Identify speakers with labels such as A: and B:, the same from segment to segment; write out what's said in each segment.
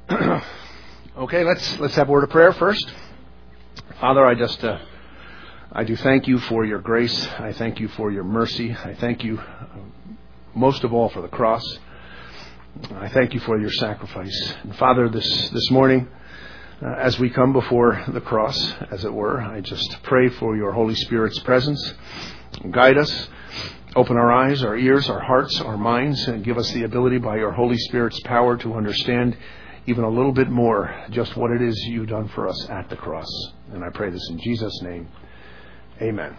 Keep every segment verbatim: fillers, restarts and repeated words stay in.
A: Okay, let's let's have a word of prayer first. Father, I just uh, I do thank you for your grace. I thank you for your mercy. I thank you most of all for the cross. I thank you for your sacrifice. And Father, this this morning, uh, as we come before the cross, as it were, I just pray for your Holy Spirit's presence. Guide us. Open our eyes, our ears, our hearts, our minds, and give us the ability by your Holy Spirit's power to understand even a little bit more just what it is you've done for us at the cross. And I pray this in Jesus' name. Amen.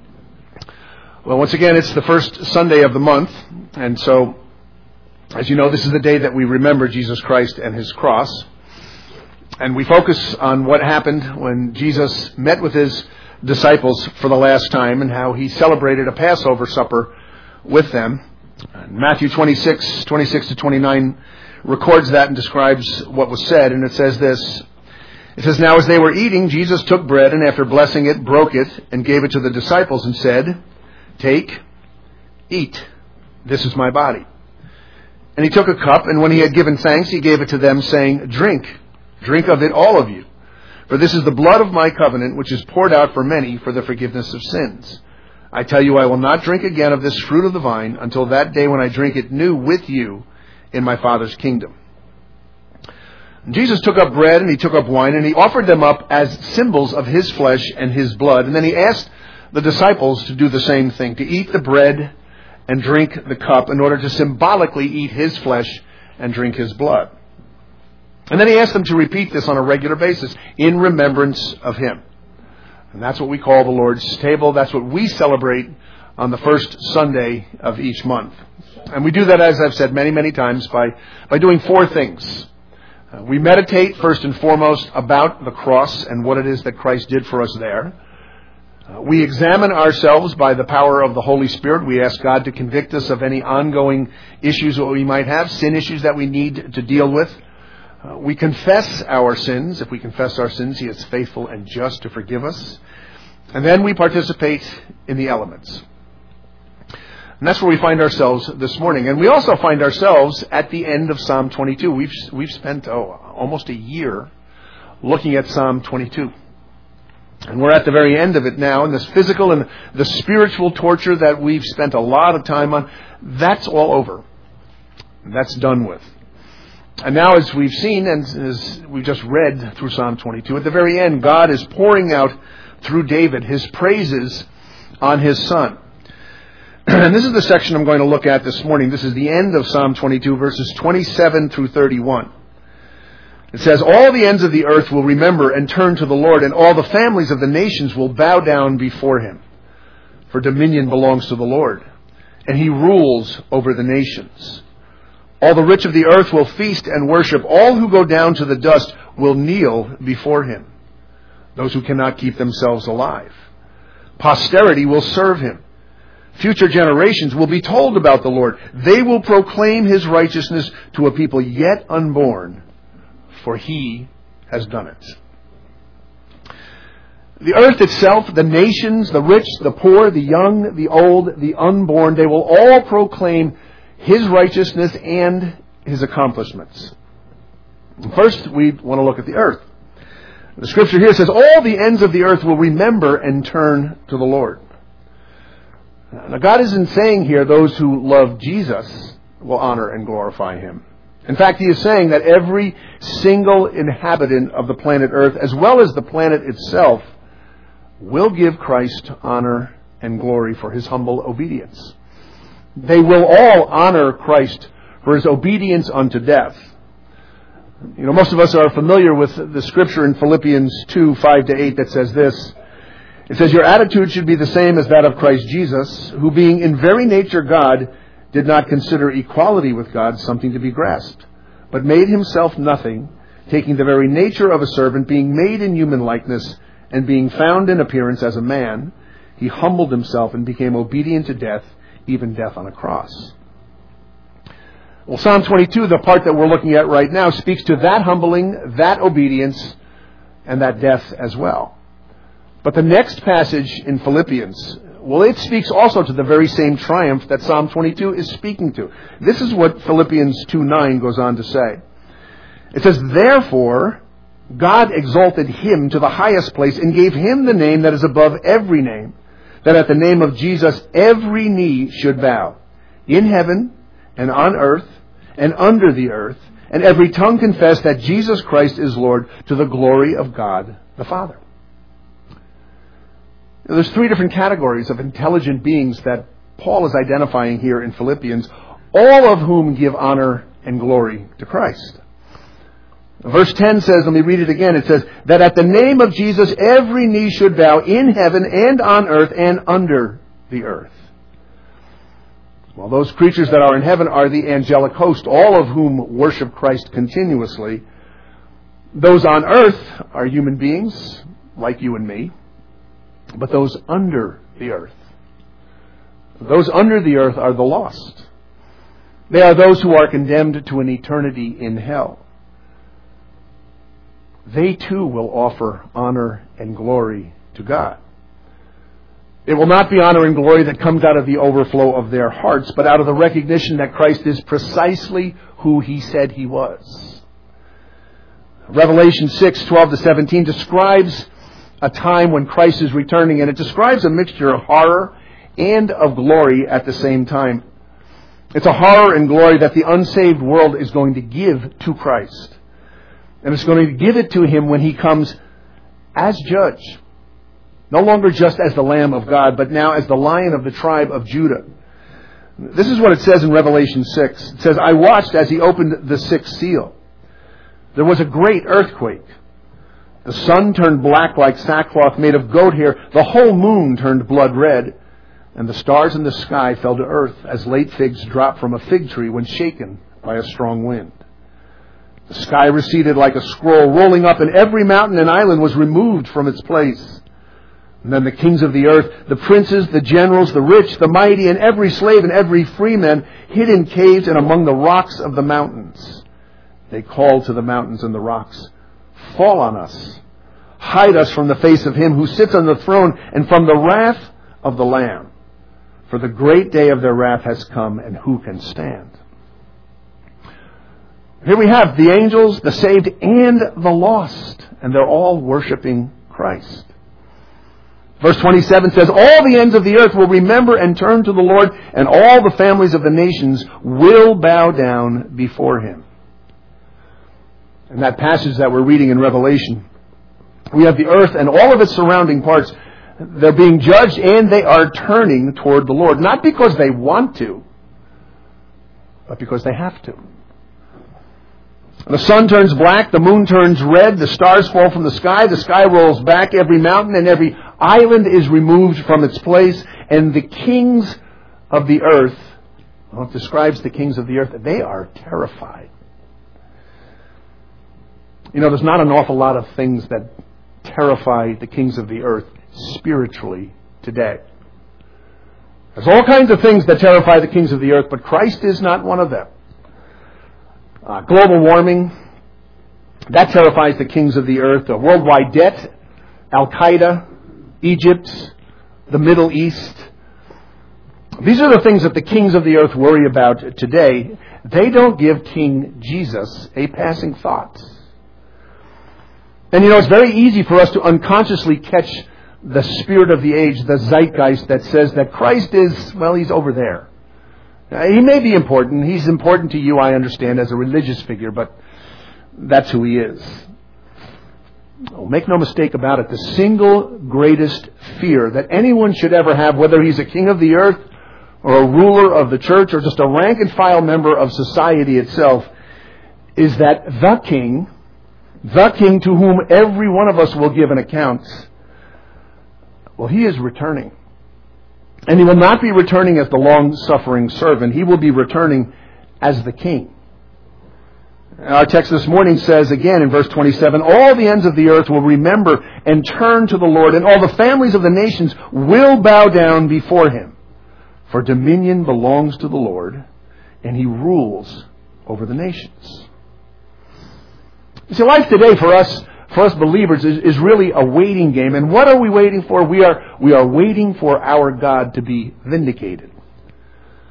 A: Well, once again, it's the first Sunday of the month. And so, as you know, this is the day that we remember Jesus Christ and his cross. And we focus on what happened when Jesus met with his disciples for the last time and how he celebrated a Passover supper with them. Matthew twenty-six, twenty-six to twenty-nine records that and describes what was said, and it says this. It says, "Now as they were eating, Jesus took bread and after blessing it, broke it and gave it to the disciples and said, 'Take, eat, this is my body.' And he took a cup, and when he had given thanks, he gave it to them, saying, 'Drink, drink of it, all of you. For this is the blood of my covenant, which is poured out for many for the forgiveness of sins. I tell you, I will not drink again of this fruit of the vine until that day when I drink it new with you in my Father's kingdom.' And Jesus took up bread and he took up wine, and he offered them up as symbols of his flesh and his blood. And then he asked the disciples to do the same thing, to eat the bread and drink the cup in order to symbolically eat his flesh and drink his blood. And then he asked them to repeat this on a regular basis in remembrance of him. And that's what we call the Lord's table. That's what we celebrate on the first Sunday of each month. And we do that, as I've said many, many times, by, by doing four things. Uh, we meditate first and foremost about the cross and what it is that Christ did for us there. Uh, we examine ourselves by the power of the Holy Spirit. We ask God to convict us of any ongoing issues that we might have, sin issues that we need to deal with. Uh, we confess our sins. If we confess our sins, he is faithful and just to forgive us. And then we participate in the elements. And that's where we find ourselves this morning. And we also find ourselves at the end of Psalm twenty-two. We've we've spent oh, almost a year looking at Psalm twenty-two. And we're at the very end of it now. And this physical and the spiritual torture that we've spent a lot of time on, that's all over. That's done with. And now, as we've seen and as we've just read through Psalm twenty-two, at the very end, God is pouring out through David his praises on his Son. And this is the section I'm going to look at this morning. This is the end of Psalm twenty-two, verses twenty-seven through thirty-one. It says, "All the ends of the earth will remember and turn to the Lord, and all the families of the nations will bow down before him. For dominion belongs to the Lord, and he rules over the nations. All the rich of the earth will feast and worship. All who go down to the dust will kneel before him, those who cannot keep themselves alive. Posterity will serve him. Future generations will be told about the Lord. They will proclaim his righteousness to a people yet unborn, for he has done it." The earth itself, the nations, the rich, the poor, the young, the old, the unborn, they will all proclaim his righteousness and his accomplishments. First, we want to look at the earth. The scripture here says, all the ends of the earth will remember and turn to the Lord. Now, God isn't saying here those who love Jesus will honor and glorify him. In fact, he is saying that every single inhabitant of the planet Earth, as well as the planet itself, will give Christ honor and glory for his humble obedience. They will all honor Christ for his obedience unto death. You know, most of us are familiar with the scripture in Philippians two, five to eight that says this. It says, "Your attitude should be the same as that of Christ Jesus, who being in very nature God, did not consider equality with God something to be grasped, but made himself nothing, taking the very nature of a servant, being made in human likeness, and being found in appearance as a man, he humbled himself and became obedient to death, even death on a cross." Well, Psalm twenty-two, the part that we're looking at right now, speaks to that humbling, that obedience, and that death as well. But the next passage in Philippians, well, it speaks also to the very same triumph that Psalm twenty-two is speaking to. This is what Philippians two nine goes on to say. It says, therefore, God exalted him to the highest place and gave him the name that is above every name, that at the name of Jesus every knee should bow, in heaven and on earth and under the earth, and every tongue confess that Jesus Christ is Lord, to the glory of God the Father. Now, there's three different categories of intelligent beings that Paul is identifying here in Philippians, all of whom give honor and glory to Christ. Verse ten says, let me read it again, it says, that at the name of Jesus every knee should bow in heaven and on earth and under the earth. Well, those creatures that are in heaven are the angelic host, all of whom worship Christ continuously. Those on earth are human beings, like you and me, but those under the earth, those under the earth are the lost. They are those who are condemned to an eternity in hell. They too will offer honor and glory to God. It will not be honor and glory that comes out of the overflow of their hearts, but out of the recognition that Christ is precisely who He said He was. Revelation six, twelve to seventeen describes a time when Christ is returning, and it describes a mixture of horror and of glory at the same time. It's a horror and glory that the unsaved world is going to give to Christ. And it's going to give it to Him when He comes as judge. No longer just as the Lamb of God, but now as the Lion of the tribe of Judah. This is what it says in Revelation six. It says, I watched as He opened the sixth seal. There was a great earthquake. The sun turned black like sackcloth made of goat hair. The whole moon turned blood red. And the stars in the sky fell to earth as late figs drop from a fig tree when shaken by a strong wind. The sky receded like a scroll rolling up, and every mountain and island was removed from its place. And then the kings of the earth, the princes, the generals, the rich, the mighty, and every slave and every freeman hid in caves and among the rocks of the mountains. They called to the mountains and the rocks, fall on us. Hide us from the face of Him who sits on the throne and from the wrath of the Lamb. For the great day of their wrath has come, and who can stand? Here we have the angels, the saved, and the lost. And they're all worshiping Christ. Verse twenty-seven says, all the ends of the earth will remember and turn to the Lord, and all the families of the nations will bow down before Him. In that passage that we're reading in Revelation, we have the earth and all of its surrounding parts. They're being judged, and they are turning toward the Lord. Not because they want to, but because they have to. The sun turns black, the moon turns red, the stars fall from the sky, the sky rolls back, every mountain and every island is removed from its place, and the kings of the earth, well, it describes the kings of the earth, they are terrified. You know, there's not an awful lot of things that terrify the kings of the earth spiritually today. There's all kinds of things that terrify the kings of the earth, but Christ is not one of them. Uh, global warming, that terrifies the kings of the earth. Uh, worldwide debt, Al-Qaeda, Egypt, the Middle East. These are the things that the kings of the earth worry about today. They don't give King Jesus a passing thought. And you know, it's very easy for us to unconsciously catch the spirit of the age, the zeitgeist that says that Christ is, well, He's over there. Now, He may be important. He's important to you, I understand, as a religious figure, but that's who He is. Oh, make no mistake about it. The single greatest fear that anyone should ever have, whether he's a king of the earth or a ruler of the church or just a rank and file member of society itself, is that the king, the king to whom every one of us will give an account, well, He is returning. And He will not be returning as the long-suffering servant. He will be returning as the King. Our text this morning says again in verse twenty-seven, all the ends of the earth will remember and turn to the Lord, and all the families of the nations will bow down before Him. For dominion belongs to the Lord, and He rules over the nations. You see, life today for us, for us believers, is, is really a waiting game. And what are we waiting for? We are, we are waiting for our God to be vindicated.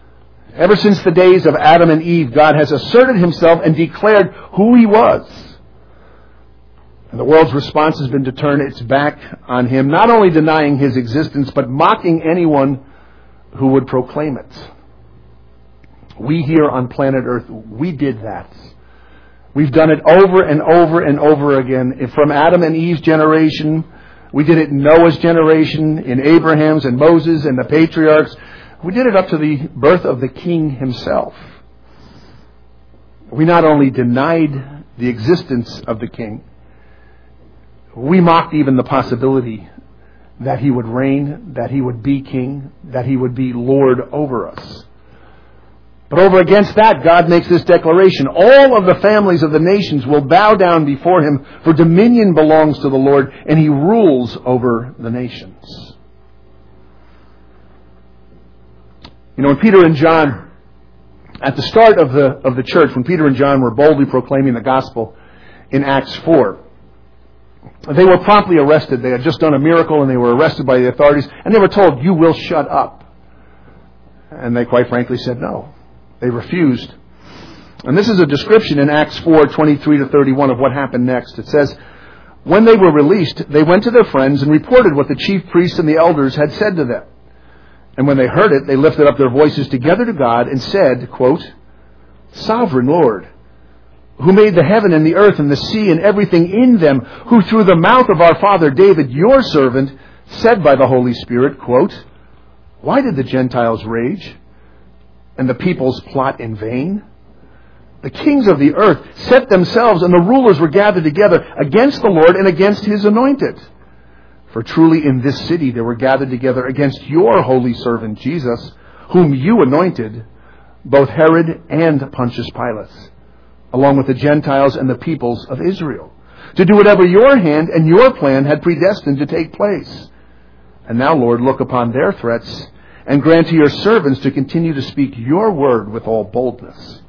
A: Ever since the days of Adam and Eve, God has asserted himself and declared who he was. And the world's response has been to turn its back on him, not only denying his existence, but mocking anyone who would proclaim it. We here on planet Earth, we did that. We've done it over and over and over again. From Adam and Eve's generation, we did it in Noah's generation, in Abraham's and Moses and the patriarchs. We did it up to the birth of the King himself. We not only denied the existence of the King, we mocked even the possibility that he would reign, that he would be king, that he would be Lord over us. But over against that, God makes this declaration: all of the families of the nations will bow down before him, for dominion belongs to the Lord, and he rules over the nations. You know, when Peter and John, at the start of the of the church, when Peter and John were boldly proclaiming the gospel in Acts four, they were promptly arrested. They had just done a miracle and they were arrested by the authorities, and they were told, "You will shut up." And they quite frankly said no. They refused. And this is a description in Acts four, twenty-three to thirty-one of what happened next. It says, "When they were released, they went to their friends and reported what the chief priests and the elders had said to them. And when they heard it, they lifted up their voices together to God and said," quote, "Sovereign Lord, who made the heaven and the earth and the sea and everything in them, who through the mouth of our father David, your servant, said by the Holy Spirit," quote, "Why did the Gentiles rage and the peoples plot in vain? The kings of the earth set themselves, and the rulers were gathered together against the Lord and against his anointed. For truly in this city they were gathered together against your holy servant Jesus, whom you anointed, both Herod and Pontius Pilate, along with the Gentiles and the peoples of Israel, to do whatever your hand and your plan had predestined to take place. And now, Lord, look upon their threats and grant to your servants to continue to speak your word with all boldness."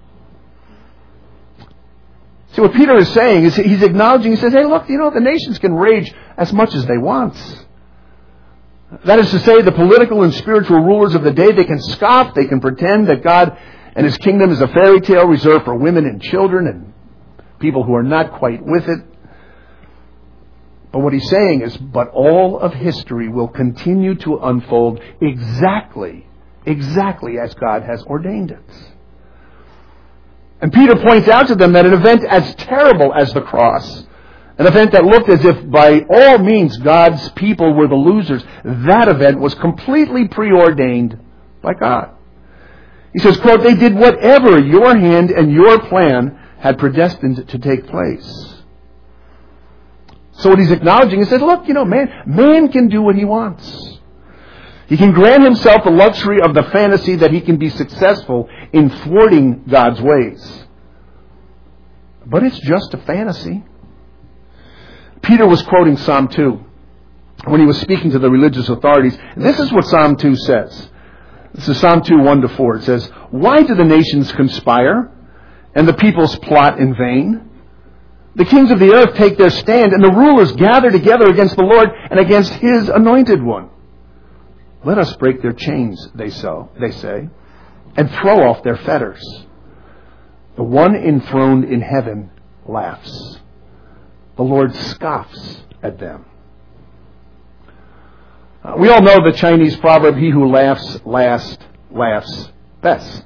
A: See, what Peter is saying is he's acknowledging, he says, hey, look, you know, the nations can rage as much as they want. That is to say, the political and spiritual rulers of the day, they can scoff, they can pretend that God and his kingdom is a fairy tale reserved for women and children and people who are not quite with it. But what he's saying is, but all of history will continue to unfold exactly, exactly as God has ordained it. And Peter points out to them that an event as terrible as the cross, an event that looked as if by all means God's people were the losers, that event was completely preordained by God. He says, quote, "They did whatever your hand and your plan had predestined to take place." So what he's acknowledging, he says, look, you know, man, man can do what he wants. He can grant himself the luxury of the fantasy that he can be successful in thwarting God's ways. But it's just a fantasy. Peter was quoting Psalm two when he was speaking to the religious authorities. This is what Psalm two says. This is Psalm two, one to four. It says, "Why do the nations conspire and the peoples plot in vain? The kings of the earth take their stand, and the rulers gather together against the Lord and against his anointed one. Let us break their chains," they so they say, "and throw off their fetters. The one enthroned in heaven laughs. The Lord scoffs at them." Uh, we all know the Chinese proverb, "He who laughs last laughs best."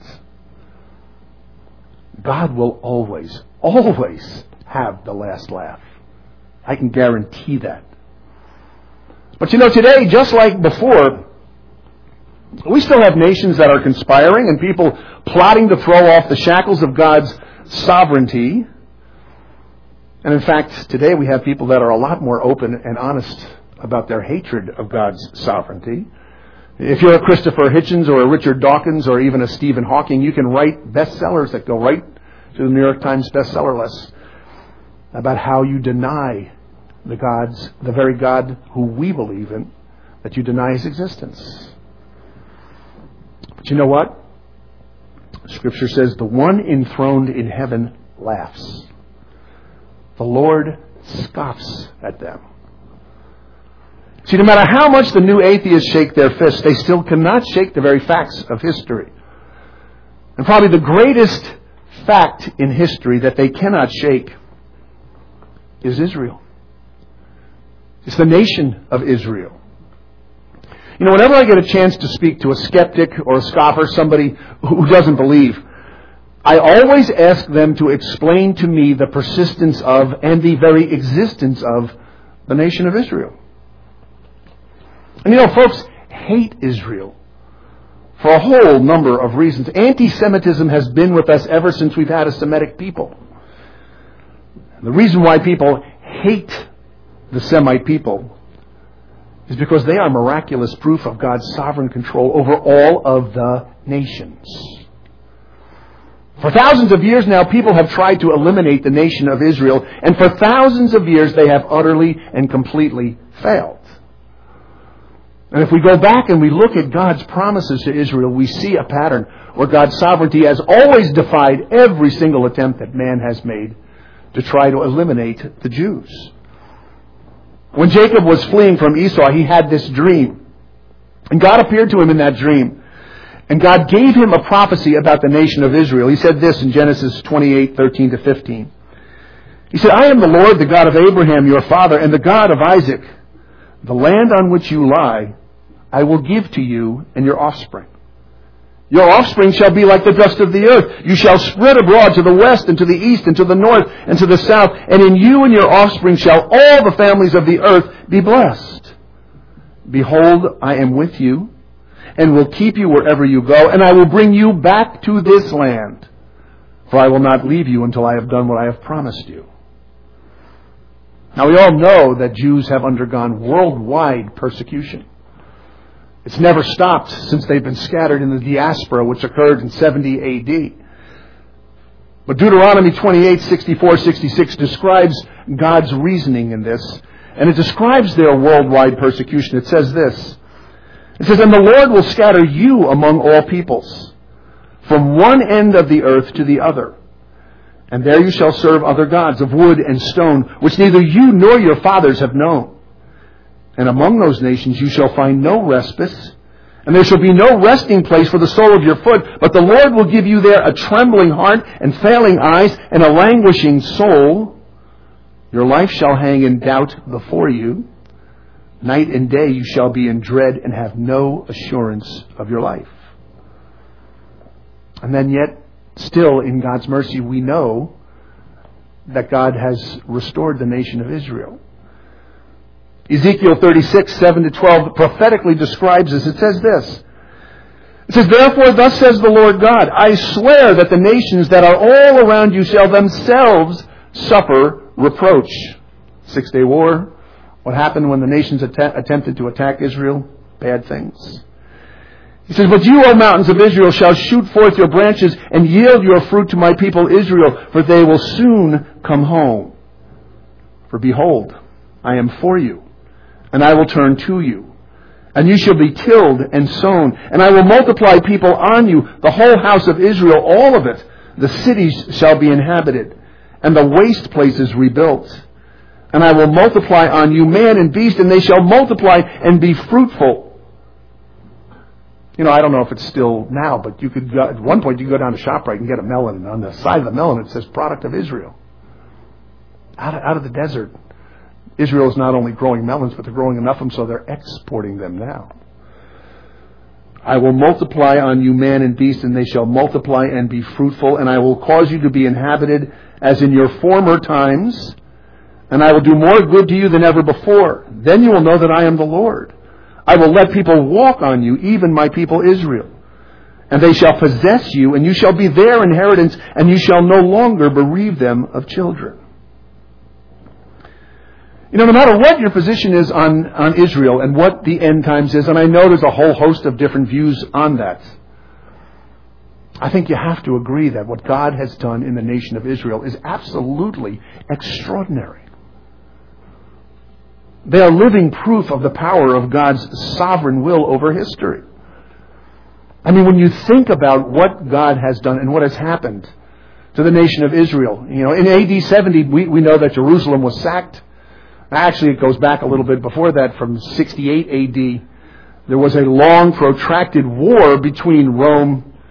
A: God will always, always have the last laugh. I can guarantee that. But you know, today, just like before, we still have nations that are conspiring and people plotting to throw off the shackles of God's sovereignty. And in fact, today we have people that are a lot more open and honest about their hatred of God's sovereignty. If you're a Christopher Hitchens or a Richard Dawkins or even a Stephen Hawking, you can write bestsellers that go right to the New York Times bestseller list about how you deny the God's, the very God who we believe in, that you deny his existence. But you know what? Scripture says the one enthroned in heaven laughs. The Lord scoffs at them. See, no matter how much the new atheists shake their fists, they still cannot shake the very facts of history. And probably the greatest fact in history that they cannot shake is Israel. It's the nation of Israel. You know, whenever I get a chance to speak to a skeptic or a scoffer, somebody who doesn't believe, I always ask them to explain to me the persistence of and the very existence of the nation of Israel. And you know, folks hate Israel for a whole number of reasons. Anti-Semitism has been with us ever since we've had a Semitic people. The reason why people hate the Semite people is because they are miraculous proof of God's sovereign control over all of the nations. For thousands of years now, people have tried to eliminate the nation of Israel, and for thousands of years they have utterly and completely failed. And if we go back and we look at God's promises to Israel, we see a pattern where God's sovereignty has always defied every single attempt that man has made to try to eliminate the Jews. When Jacob was fleeing from Esau, he had this dream. And God appeared to him in that dream. And God gave him a prophecy about the nation of Israel. He said this in Genesis twenty-eight, thirteen to fifteen. He said, I am the Lord, the God of Abraham, your father, and the God of Isaac. The land on which you lie, I will give to you and your offspring. Your offspring shall be like the dust of the earth. You shall spread abroad to the west and to the east and to the north and to the south. And in you and your offspring shall all the families of the earth be blessed. Behold, I am with you and will keep you wherever you go. And I will bring you back to this land. For I will not leave you until I have done what I have promised you. Now we all know that Jews have undergone worldwide persecution. It's never stopped since they've been scattered in the diaspora, which occurred in seventy A D. But Deuteronomy twenty-eight, sixty-four, sixty-six describes God's reasoning in this. And it describes their worldwide persecution. It says this. It says, and the Lord will scatter you among all peoples, from one end of the earth to the other. And there you shall serve other gods of wood and stone, which neither you nor your fathers have known. And among those nations you shall find no respite, and there shall be no resting place for the sole of your foot, but the Lord will give you there a trembling heart and failing eyes and a languishing soul. Your life shall hang in doubt before you. Night and day you shall be in dread and have no assurance of your life. And then yet, still in God's mercy, we know that God has restored the nation of Israel. Ezekiel thirty-six, seven to twelve prophetically describes this. It says this. It says, therefore, thus says the Lord God, I swear that the nations that are all around you shall themselves suffer reproach. Six-day war. What happened when the nations att- attempted to attack Israel? Bad things. He says, but you, O mountains of Israel, shall shoot forth your branches and yield your fruit to my people Israel, for they will soon come home. For behold, I am for you, and I will turn to you. And you shall be tilled and sown, and I will multiply people on you, the whole house of Israel, all of it. The cities shall be inhabited, and the waste places rebuilt. And I will multiply on you man and beast, and they shall multiply and be fruitful. You know, I don't know if it's still now, but you could go, at one point you could go down to ShopRite and get a melon, and on the side of the melon it says product of Israel. Out of, out of the desert. Israel is not only growing melons, but they're growing enough of them so they're exporting them now. I will multiply on you man and beast, and they shall multiply and be fruitful, and I will cause you to be inhabited as in your former times, and I will do more good to you than ever before. Then you will know that I am the Lord. I will let people walk on you, even my people Israel. And they shall possess you, and you shall be their inheritance, and you shall no longer bereave them of children. You know, no matter what your position is on, on Israel and what the end times is, and I know there's a whole host of different views on that, I think you have to agree that what God has done in the nation of Israel is absolutely extraordinary. They are living proof of the power of God's sovereign will over history. I mean, when you think about what God has done and what has happened to the nation of Israel, you know, in A D seventy, we, we know that Jerusalem was sacked. Actually, it goes back a little bit before that, from sixty-eight A D. There was a long, protracted war between Rome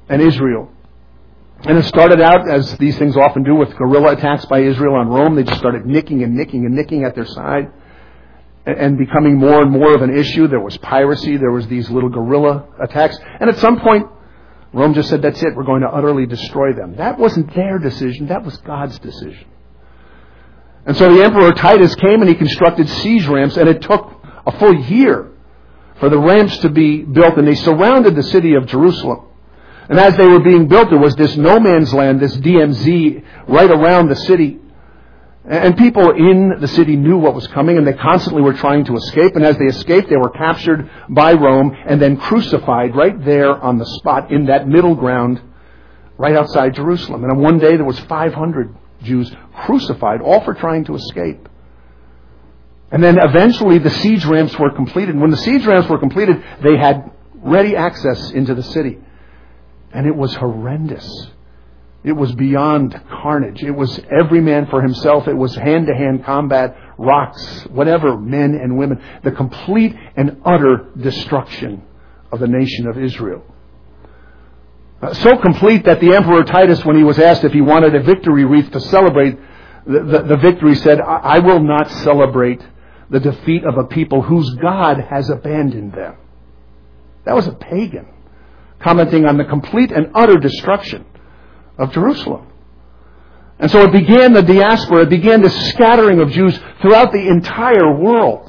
A: and Israel. And it started out, as these things often do, with guerrilla attacks by Israel on Rome. They just started nicking and nicking and nicking at their side and becoming more and more of an issue. There was piracy. There was these little guerrilla attacks. And at some point, Rome just said, that's it. We're going to utterly destroy them. That wasn't their decision. That was God's decision. And so the Emperor Titus came and he constructed siege ramps, and it took a full year for the ramps to be built, and they surrounded the city of Jerusalem. And as they were being built, there was this no man's land, this D M Z, right around the city. And people in the city knew what was coming, and they constantly were trying to escape. And as they escaped, they were captured by Rome and then crucified right there on the spot in that middle ground right outside Jerusalem. And on one day, there was five hundred Jews crucified, all for trying to escape. And then eventually the siege ramps were completed. And when the siege ramps were completed, they had ready access into the city. And it was horrendous. It was beyond carnage. It was every man for himself. It was hand-to-hand combat, rocks, whatever, men and women. The complete and utter destruction of the nation of Israel. Uh, so complete that the Emperor Titus, when he was asked if he wanted a victory wreath to celebrate the, the, the victory, said, I, I will not celebrate the defeat of a people whose God has abandoned them. That was a pagan, commenting on the complete and utter destruction of Jerusalem. And so it began the diaspora, it began the scattering of Jews throughout the entire world.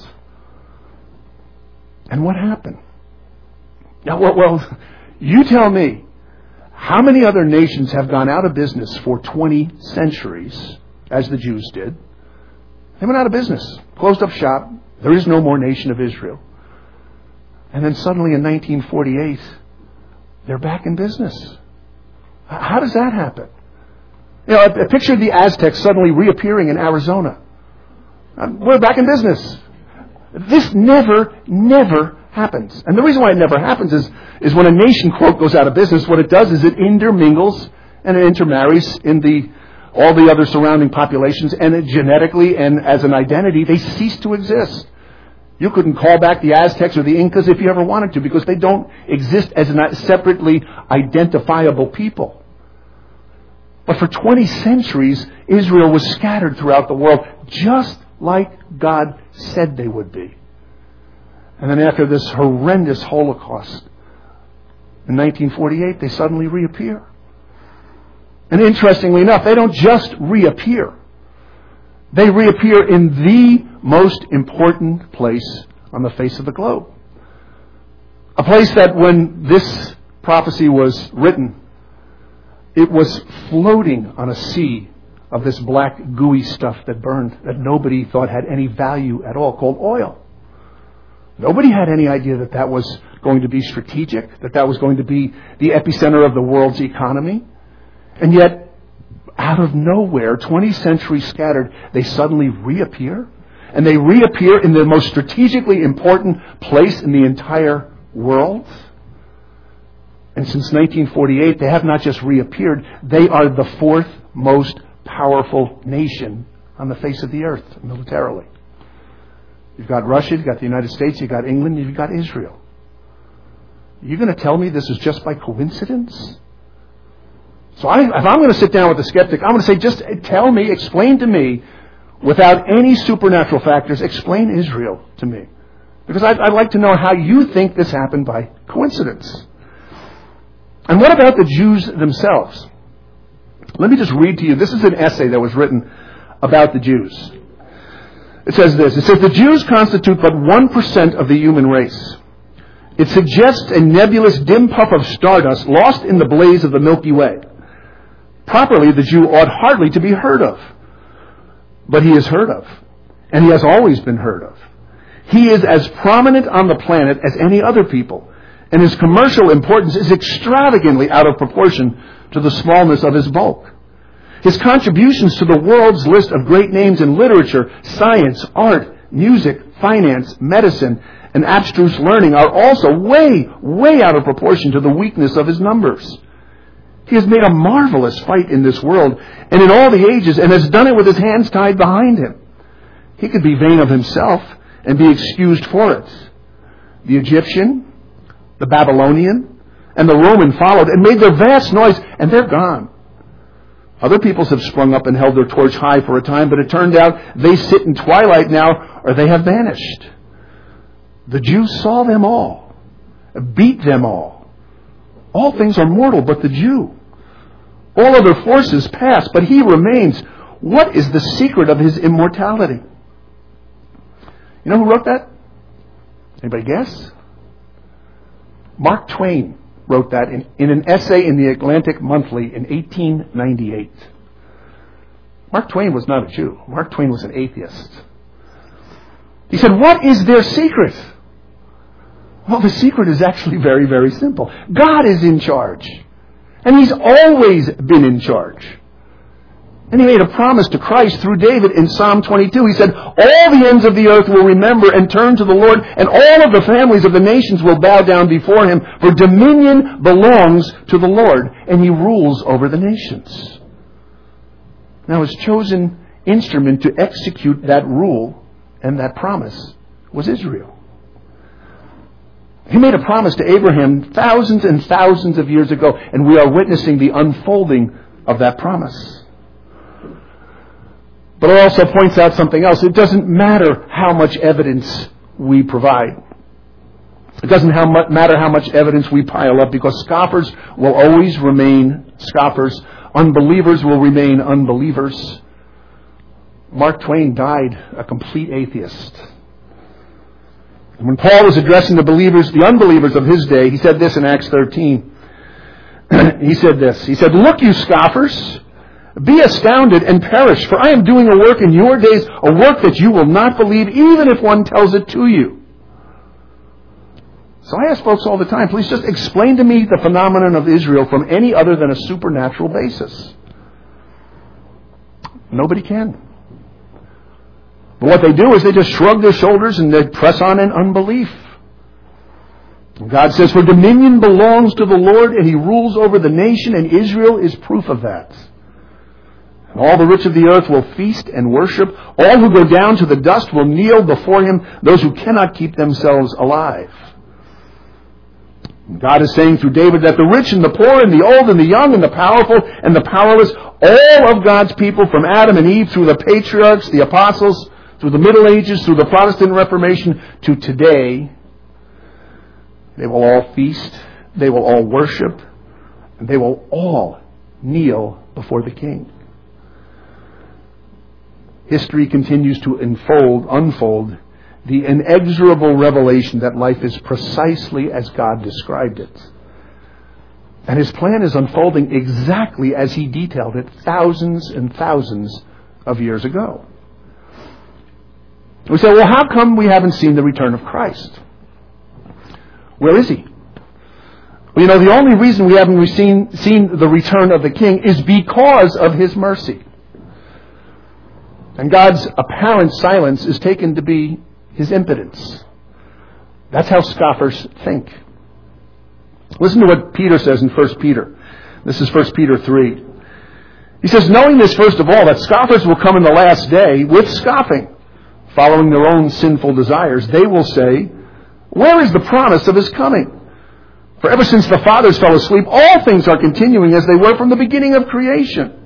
A: And what happened? Now, well, well, you tell me, how many other nations have gone out of business for twenty centuries, as the Jews did? They went out of business, closed up shop. There is no more nation of Israel. And then suddenly in nineteen forty-eight, they're back in business. How does that happen? You know, I picture the Aztecs suddenly reappearing in Arizona. We're back in business. This never, never happens. And the reason why it never happens is, is when a nation, quote, goes out of business, what it does is it intermingles and it intermarries in the all the other surrounding populations, and it genetically and as an identity, they cease to exist. You couldn't call back the Aztecs or the Incas if you ever wanted to, because they don't exist as a separately identifiable people. But for twenty centuries, Israel was scattered throughout the world, just like God said they would be. And then after this horrendous Holocaust, in nineteen forty-eight, they suddenly reappear. And interestingly enough, they don't just reappear. They reappear in the most important place on the face of the globe. A place that when this prophecy was written, it was floating on a sea of this black gooey stuff that burned, that nobody thought had any value at all, called oil. Nobody had any idea that that was going to be strategic, that that was going to be the epicenter of the world's economy. And yet, out of nowhere, twenty centuries scattered, they suddenly reappear. And they reappear in the most strategically important place in the entire world. And since nineteen forty-eight, they have not just reappeared, they are the fourth most powerful nation on the face of the earth, militarily. You've got Russia, you've got the United States, you've got England, you've got Israel. You're going to tell me this is just by coincidence? So I, if I'm going to sit down with a skeptic, I'm going to say, just tell me, explain to me, without any supernatural factors, explain Israel to me. Because I'd, I'd like to know how you think this happened by coincidence. And what about the Jews themselves? Let me just read to you. This is an essay that was written about the Jews. It says this. It says, the Jews constitute but one percent of the human race. It suggests a nebulous dim puff of stardust lost in the blaze of the Milky Way. Properly, the Jew ought hardly to be heard of. But he is heard of. And he has always been heard of. He is as prominent on the planet as any other people. And his commercial importance is extravagantly out of proportion to the smallness of his bulk. His contributions to the world's list of great names in literature, science, art, music, finance, medicine, and abstruse learning are also way, way out of proportion to the weakness of his numbers. He has made a marvelous fight in this world and in all the ages, and has done it with his hands tied behind him. He could be vain of himself and be excused for it. The Egyptian, the Babylonian, and the Roman followed and made their vast noise, and they're gone. Other peoples have sprung up and held their torch high for a time, but it turned out they sit in twilight now, or they have vanished. The Jews saw them all, beat them all. All things are mortal but the Jew. All other forces pass, but he remains. What is the secret of his immortality? You know who wrote that? Anybody guess? Mark Twain wrote that in, in an essay in the Atlantic Monthly in eighteen ninety-eight. Mark Twain was not a Jew. Mark Twain was an atheist. He said, what is their secret? Well, the secret is actually very, very simple. God is in charge. And He's always been in charge. And He made a promise to Christ through David in Psalm twenty-two. He said, all the ends of the earth will remember and turn to the Lord, and all of the families of the nations will bow down before Him, for dominion belongs to the Lord, and He rules over the nations. Now, His chosen instrument to execute that rule and that promise was Israel. He made a promise to Abraham thousands and thousands of years ago, and we are witnessing the unfolding of that promise. But it also points out something else. It doesn't matter how much evidence we provide. It doesn't how much, matter how much evidence we pile up, because scoffers will always remain scoffers. Unbelievers will remain unbelievers. Mark Twain died a complete atheist. And when Paul was addressing the believers, the unbelievers of his day, he said this in Acts thirteen. He said this. He said, look, you scoffers, be astounded and perish, for I am doing a work in your days, a work that you will not believe, even if one tells it to you. So I ask folks all the time, please just explain to me the phenomenon of Israel from any other than a supernatural basis. Nobody can. But what they do is they just shrug their shoulders and they press on in unbelief. And God says, for dominion belongs to the Lord, and He rules over the nation, and Israel is proof of that. And all the rich of the earth will feast and worship. All who go down to the dust will kneel before Him, those who cannot keep themselves alive. And God is saying through David that the rich and the poor and the old and the young and the powerful and the powerless, all of God's people from Adam and Eve through the patriarchs, the apostles, through the Middle Ages, through the Protestant Reformation, to today, they will all feast, they will all worship, and they will all kneel before the King. History continues to unfold, unfold the inexorable revelation that life is precisely as God described it. And His plan is unfolding exactly as He detailed it thousands and thousands of years ago. We say, well, how come we haven't seen the return of Christ? Where is He? Well, you know, the only reason we haven't seen, seen the return of the King is because of His mercy. And God's apparent silence is taken to be His impotence. That's how scoffers think. Listen to what Peter says in First Peter. This is First Peter three. He says, knowing this first of all, that scoffers will come in the last day with scoffing, following their own sinful desires. They will say, where is the promise of His coming? For ever since the fathers fell asleep, all things are continuing as they were from the beginning of creation.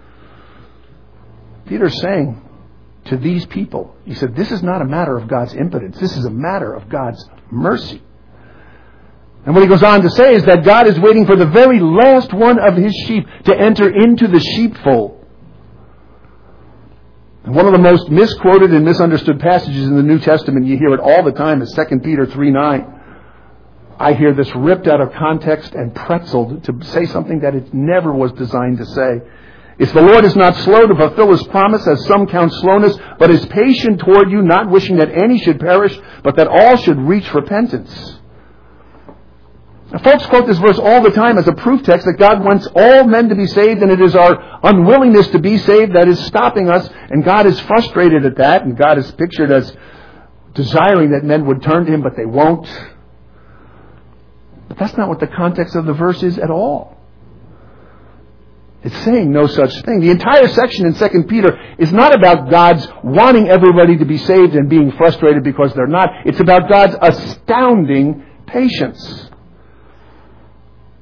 A: Peter's saying to these people, he said, this is not a matter of God's impotence. This is a matter of God's mercy. And what he goes on to say is that God is waiting for the very last one of His sheep to enter into the sheepfold. And one of the most misquoted and misunderstood passages in the New Testament, you hear it all the time, is Second Peter three nine. I hear this ripped out of context and pretzeled to say something that it never was designed to say. If the Lord is not slow to fulfill His promise, as some count slowness, but is patient toward you, not wishing that any should perish, but that all should reach repentance. Now, folks quote this verse all the time as a proof text that God wants all men to be saved, and it is our unwillingness to be saved that is stopping us, and God is frustrated at that, and God is pictured as desiring that men would turn to Him, but they won't. But that's not what the context of the verse is at all. It's saying no such thing. The entire section in Second Peter is not about God's wanting everybody to be saved and being frustrated because they're not. It's about God's astounding patience.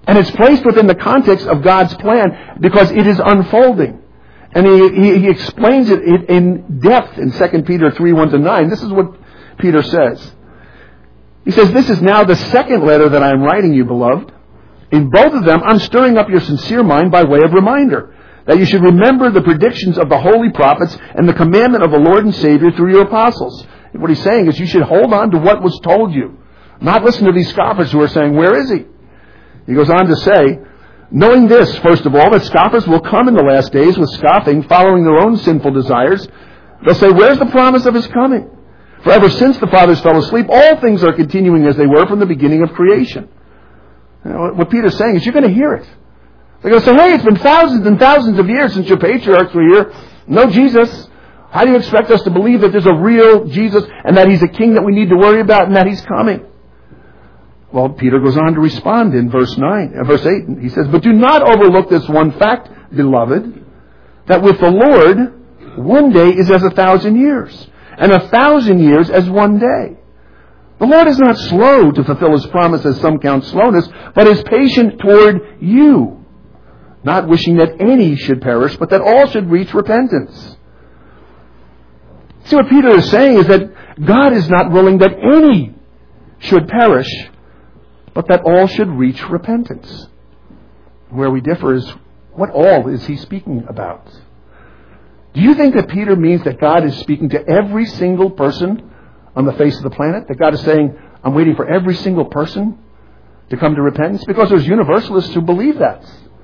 A: And it's placed within the context of God's plan because it is unfolding. And he, he, he explains it in depth in Second Peter three, one to nine. This is what Peter says. He says, "This is now the second letter that I am writing you, beloved. In both of them, I'm stirring up your sincere mind by way of reminder, that you should remember the predictions of the holy prophets and the commandment of the Lord and Savior through your apostles." What he's saying is you should hold on to what was told you. Not listen to these scoffers who are saying, "Where is he?" He goes on to say, "Knowing this, first of all, that scoffers will come in the last days with scoffing, following their own sinful desires. They'll say, 'Where's the promise of his coming? For ever since the fathers fell asleep, all things are continuing as they were from the beginning of creation.'" You know, what Peter's saying is you're going to hear it. They're going to say, "Hey, it's been thousands and thousands of years since your patriarchs were here. No Jesus. How do you expect us to believe that there's a real Jesus and that he's a king that we need to worry about and that he's coming?" Well, Peter goes on to respond in verse nine, uh, verse eight. He says, "But do not overlook this one fact, beloved, that with the Lord, one day is as a thousand years, and a thousand years as one day. The Lord is not slow to fulfill his promise, as some count slowness, but is patient toward you, not wishing that any should perish, but that all should reach repentance." See, what Peter is saying is that God is not willing that any should perish, but that all should reach repentance. Where we differ is, what all is he speaking about? Do you think that Peter means that God is speaking to every single person on the face of the planet? That God is saying, "I'm waiting for every single person to come to repentance"? Because there's universalists who believe that.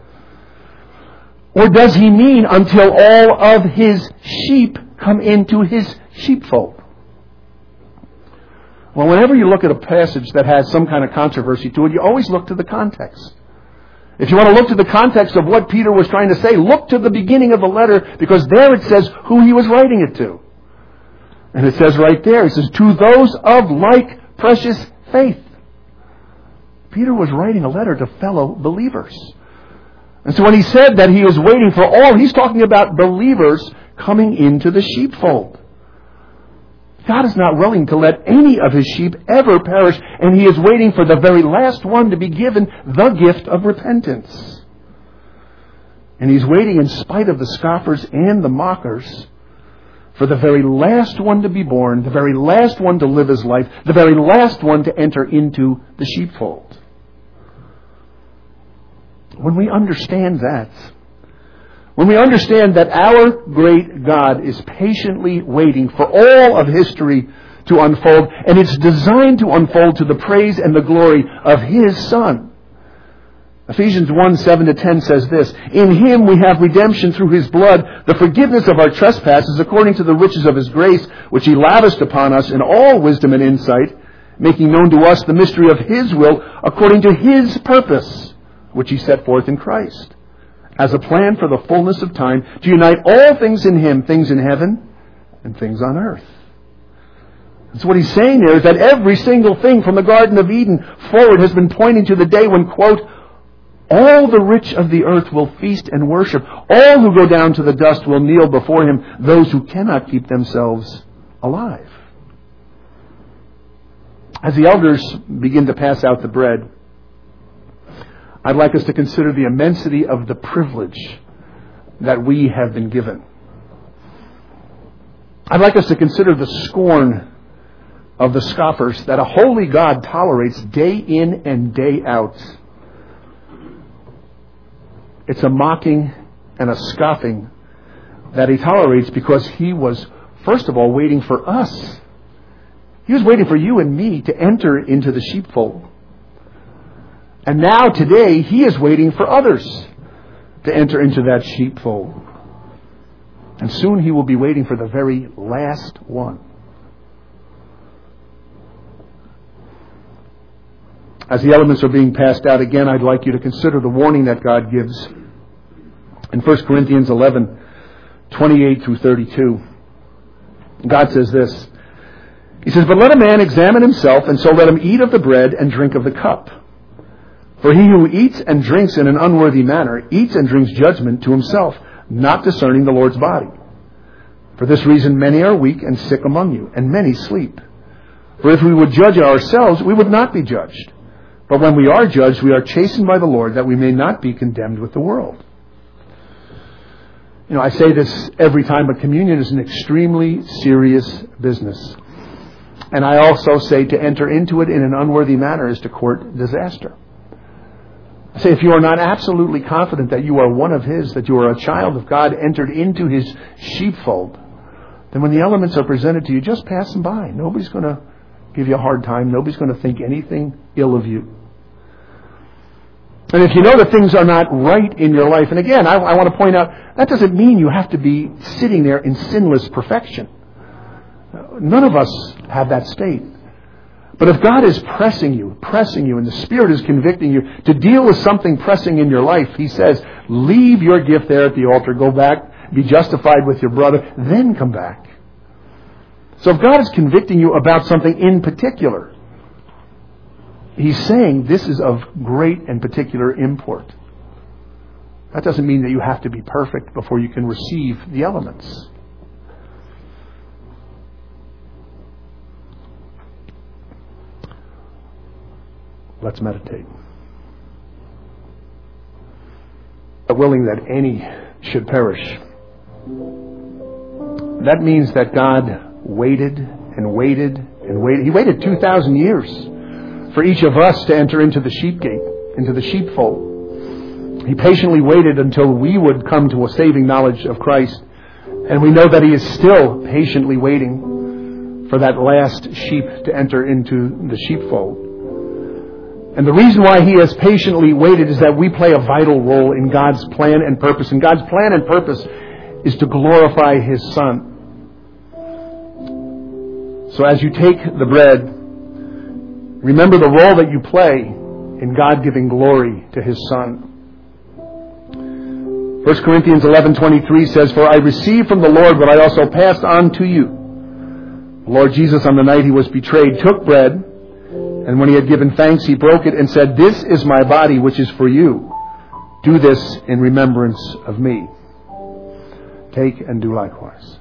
A: Or does he mean until all of his sheep come into his sheepfold? Well, whenever you look at a passage that has some kind of controversy to it, you always look to the context. If you want to look to the context of what Peter was trying to say, look to the beginning of the letter, because there it says who he was writing it to. And it says right there, it says, "To those of like precious faith." Peter was writing a letter to fellow believers. And so when he said that he was waiting for all, he's talking about believers coming into the sheepfold. God is not willing to let any of his sheep ever perish, and he is waiting for the very last one to be given the gift of repentance. And he's waiting, in spite of the scoffers and the mockers, for the very last one to be born, the very last one to live his life, the very last one to enter into the sheepfold. When we understand that, when we understand that our great God is patiently waiting for all of history to unfold, and it's designed to unfold to the praise and the glory of his Son. Ephesians one, seven to ten says this, "In him we have redemption through his blood, the forgiveness of our trespasses according to the riches of his grace, which he lavished upon us in all wisdom and insight, making known to us the mystery of his will according to his purpose, which he set forth in Christ, as a plan for the fullness of time, to unite all things in him, things in heaven and things on earth." And so what he's saying there is that every single thing from the Garden of Eden forward has been pointing to the day when, quote, "all the rich of the earth will feast and worship. All who go down to the dust will kneel before him, those who cannot keep themselves alive." As the elders begin to pass out the bread, I'd like us to consider the immensity of the privilege that we have been given. I'd like us to consider the scorn of the scoffers that a holy God tolerates day in and day out. It's a mocking and a scoffing that he tolerates because he was, first of all, waiting for us. He was waiting for you and me to enter into the sheepfold. And now, today, he is waiting for others to enter into that sheepfold. And soon he will be waiting for the very last one. As the elements are being passed out again, I'd like you to consider the warning that God gives. In First Corinthians eleven, twenty-eight through thirty-two, God says this. He says, "But let a man examine himself, and so let him eat of the bread and drink of the cup. For he who eats and drinks in an unworthy manner eats and drinks judgment to himself, not discerning the Lord's body. For this reason many are weak and sick among you, and many sleep. For if we would judge ourselves, we would not be judged. But when we are judged, we are chastened by the Lord, that we may not be condemned with the world. You know, I say this every time, but communion is an extremely serious business. And I also say to enter into it in an unworthy manner is to court disaster. I say if you are not absolutely confident that you are one of His, that you are a child of God, entered into His sheepfold, then when the elements are presented to you, just pass them by. Nobody's going to give you a hard time. Nobody's going to think anything ill of you. And if you know that things are not right in your life, and again, I, I want to point out, that doesn't mean you have to be sitting there in sinless perfection. None of us have that state. But if God is pressing you, pressing you, and the Spirit is convicting you to deal with something pressing in your life, He says, leave your gift there at the altar, go back, be justified with your brother, then come back. So if God is convicting you about something in particular, He's saying this is of great and particular import. That doesn't mean that you have to be perfect before you can receive the elements. Let's meditate. Not willing that any should perish. That means that God waited and waited and waited. He waited two thousand years for each of us to enter into the sheep gate, into the sheepfold. He patiently waited until we would come to a saving knowledge of Christ. And we know that He is still patiently waiting for that last sheep to enter into the sheepfold. And the reason why He has patiently waited is that we play a vital role in God's plan and purpose. And God's plan and purpose is to glorify His Son. So as you take the bread, remember the role that you play in God giving glory to His Son. First Corinthians eleven twenty-three says, "For I received from the Lord what I also passed on to you. The Lord Jesus, on the night He was betrayed, took bread, and when He had given thanks, He broke it and said, 'This is my body, which is for you. Do this in remembrance of me.' Take and do likewise."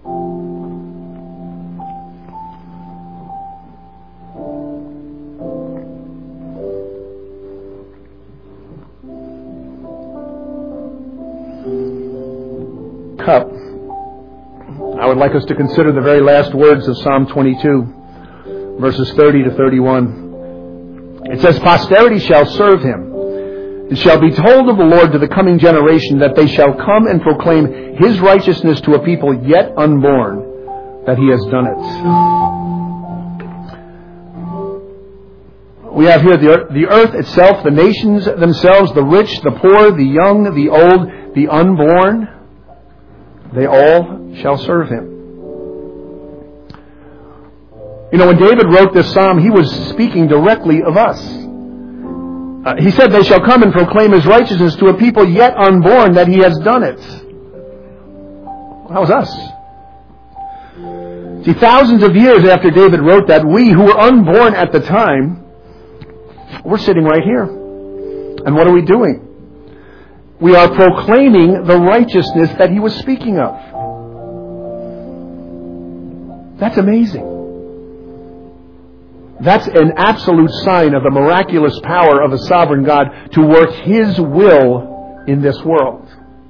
A: Cup. I would like us to consider the very last words of Psalm twenty-two, verses thirty to thirty-one. It says, "Posterity shall serve Him. It shall be told of the Lord to the coming generation, that they shall come and proclaim His righteousness to a people yet unborn, that He has done it." We have here the earth, the earth itself, the nations themselves, the rich, the poor, the young, the old, the unborn. They all shall serve Him. You know, when David wrote this psalm, he was speaking directly of us. Uh, he said, "They shall come and proclaim His righteousness to a people yet unborn, that He has done it." That was us. See, thousands of years after David wrote that, we who were unborn at the time, we're sitting right here. And what are we doing? We are proclaiming the righteousness that he was speaking of. That's amazing. That's an absolute sign of the miraculous power of a sovereign God to work His will in this world.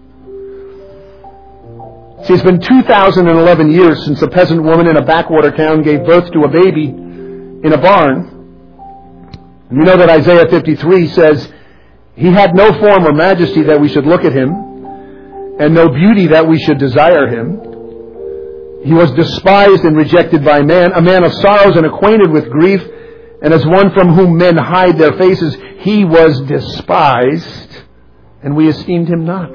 A: See, it's been two thousand eleven years since a peasant woman in a backwater town gave birth to a baby in a barn. And you know that Isaiah fifty-three says, "He had no form or majesty that we should look at Him, and no beauty that we should desire Him. He was despised and rejected by man, a man of sorrows and acquainted with grief, and as one from whom men hide their faces. He was despised, and we esteemed Him not."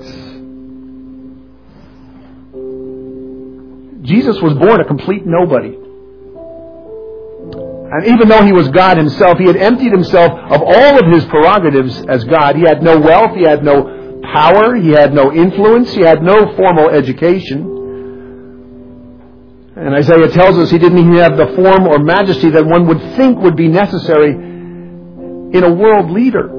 A: Jesus was born a complete nobody. And even though He was God Himself, He had emptied Himself of all of His prerogatives as God. He had no wealth, He had no power, He had no influence, He had no formal education. And Isaiah tells us He didn't even have the form or majesty that one would think would be necessary in a world leader.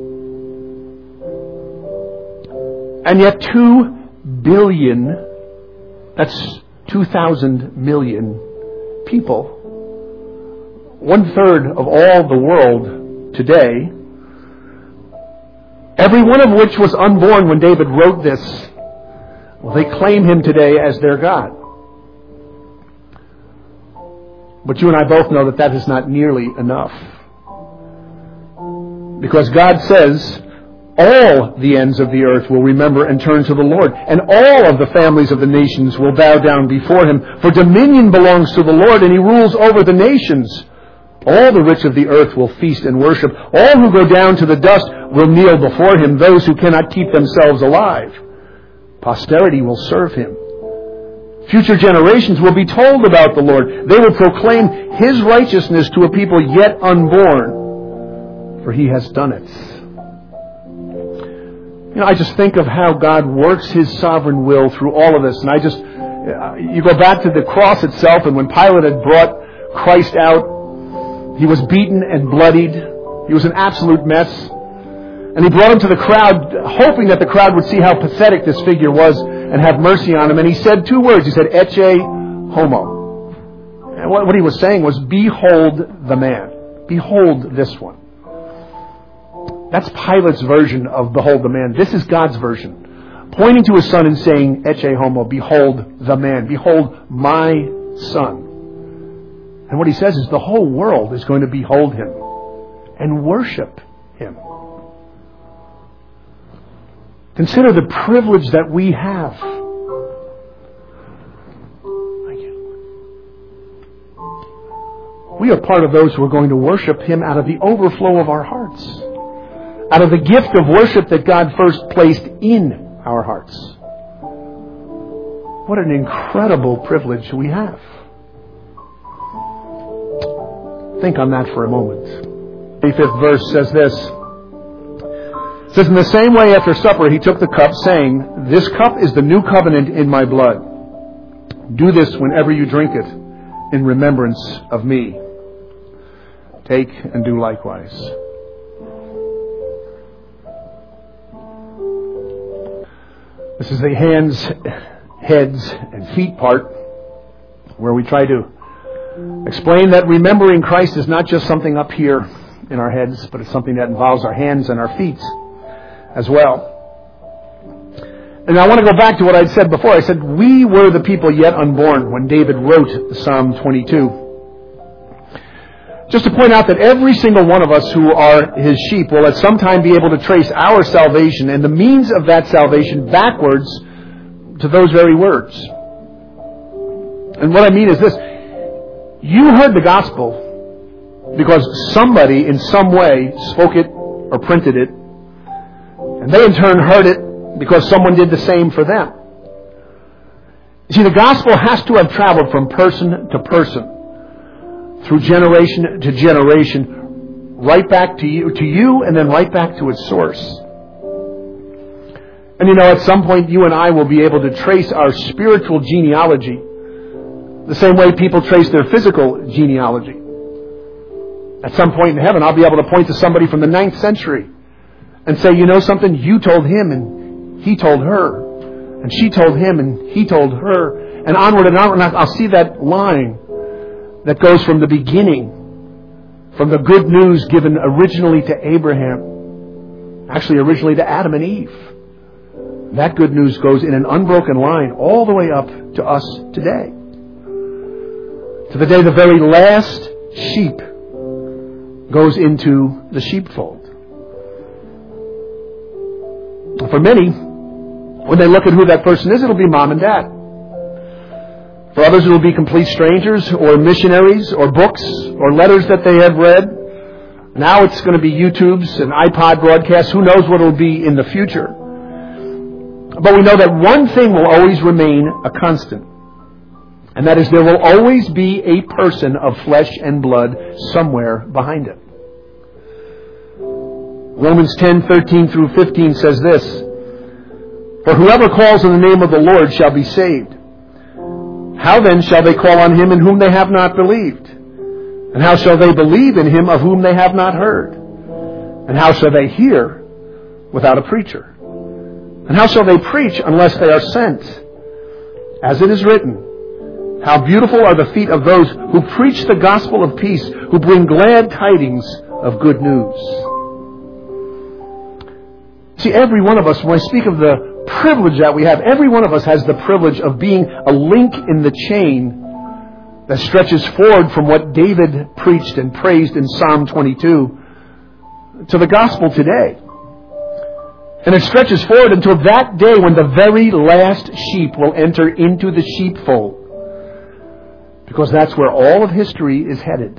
A: And yet two billion, that's two thousand million people, one third of all the world today, every one of which was unborn when David wrote this. Well, they claim him today as their God. But you and I both know that that is not nearly enough. Because God says, all the ends of the earth will remember and turn to the Lord, and all of the families of the nations will bow down before him. For dominion belongs to the Lord, and he rules over the nations. All the rich of the earth will feast and worship. All who go down to the dust will kneel before him, those who cannot keep themselves alive. Posterity will serve him. Future generations will be told about the Lord. They will proclaim his righteousness to a people yet unborn, for he has done it. You know, I just think of how God works his sovereign will through all of this. And I just, you go back to the cross itself, and when Pilate had brought Christ out, he was beaten and bloodied. He was an absolute mess. And he brought him to the crowd, hoping that the crowd would see how pathetic this figure was and have mercy on him. And he said two words. He said, Ecce homo. And what he was saying was, behold the man. Behold this one. That's Pilate's version of behold the man. This is God's version. Pointing to his son and saying, Ecce homo, behold the man. Behold my son. And what he says is the whole world is going to behold him and worship him. Consider the privilege that we have. Thank you. We are part of those who are going to worship him out of the overflow of our hearts. Out of the gift of worship that God first placed in our hearts. What an incredible privilege we have. Think on that for a moment. The thirty-fifth verse says this. It says, in the same way after supper he took the cup, saying, this cup is the new covenant in my blood. Do this whenever you drink it in remembrance of me. Take and do likewise. This is the hands, heads, and feet part where we try to explain that remembering Christ is not just something up here in our heads, but it's something that involves our hands and our feet as well. And I want to go back to what I'd said before. I said we were the people yet unborn when David wrote Psalm twenty-two. Just to point out that every single one of us who are his sheep will at some time be able to trace our salvation and the means of that salvation backwards to those very words. And what I mean is this. You heard the gospel because somebody in some way spoke it or printed it. And they in turn heard it because someone did the same for them. You see, the gospel has to have traveled from person to person, through generation to generation, right back to you, to you, and then right back to its source. And you know, at some point you and I will be able to trace our spiritual genealogy the same way people trace their physical genealogy. At some point in heaven, I'll be able to point to somebody from the ninth century and say, you know something? You told him and he told her. And she told him and he told her. And onward and onward. And I'll see that line that goes from the beginning, from the good news given originally to Abraham, actually originally to Adam and Eve. That good news goes in an unbroken line all the way up to us today. To the day the very last sheep goes into the sheepfold. For many, when they look at who that person is, it'll be mom and dad. For others, it will be complete strangers or missionaries or books or letters that they have read. Now it's going to be YouTubes and iPod broadcasts. Who knows what it will be in the future. But we know that one thing will always remain a constant. And that is there will always be a person of flesh and blood somewhere behind it. Romans ten, thirteen through fifteen says this. For whoever calls on the name of the Lord shall be saved. How then shall they call on him in whom they have not believed? And how shall they believe in him of whom they have not heard? And how shall they hear without a preacher? And how shall they preach unless they are sent? As it is written, how beautiful are the feet of those who preach the gospel of peace, who bring glad tidings of good news. See, every one of us, when I speak of the privilege that we have, every one of us has the privilege of being a link in the chain that stretches forward from what David preached and praised in Psalm twenty-two to the gospel today. And it stretches forward until that day when the very last sheep will enter into the sheepfold. Because that's where all of history is headed.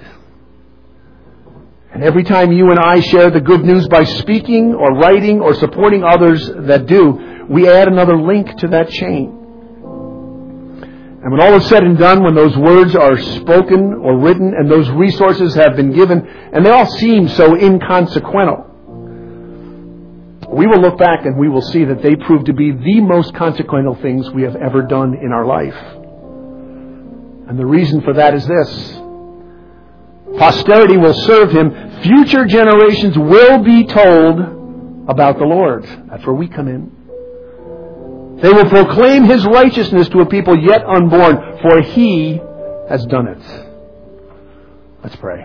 A: And every time you and I share the good news by speaking or writing or supporting others that do, we add another link to that chain. And when all is said and done, when those words are spoken or written and those resources have been given, and they all seem so inconsequential, we will look back and we will see that they prove to be the most consequential things we have ever done in our life. And the reason for that is this. Posterity will serve Him. Future generations will be told about the Lord. That's where we come in. They will proclaim His righteousness to a people yet unborn, for He has done it. Let's pray.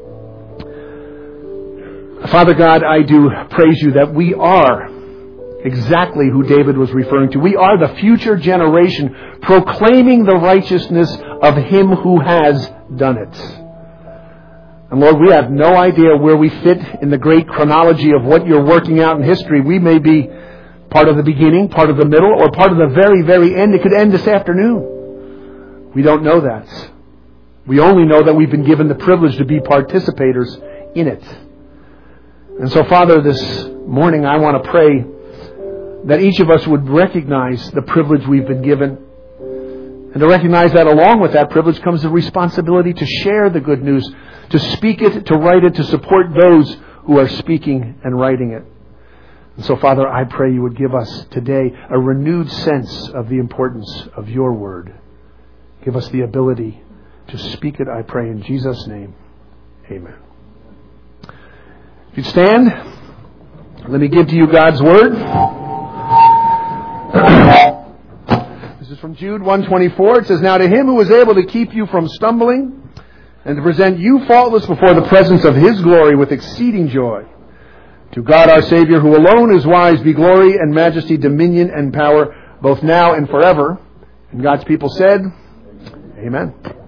A: Father God, I do praise You that we are exactly who David was referring to. We are the future generation proclaiming the righteousness of Him who has done it. And Lord, we have no idea where we fit in the great chronology of what You're working out in history. We may be part of the beginning, part of the middle, or part of the very, very end. It could end this afternoon. We don't know that. We only know that we've been given the privilege to be participators in it. And so, Father, this morning I want to pray that each of us would recognize the privilege we've been given. And to recognize that along with that privilege comes the responsibility to share the good news, to speak it, to write it, to support those who are speaking and writing it. And so, Father, I pray You would give us today a renewed sense of the importance of Your word. Give us the ability to speak it, I pray, in Jesus' name. Amen. If you'd stand, let me give to you God's word. This is from Jude one twenty-four. It says, "Now to Him who is able to keep you from stumbling and to present you faultless before the presence of His glory with exceeding joy, to God our Savior, who alone is wise, be glory and majesty, dominion and power, both now and forever." And God's people said, Amen.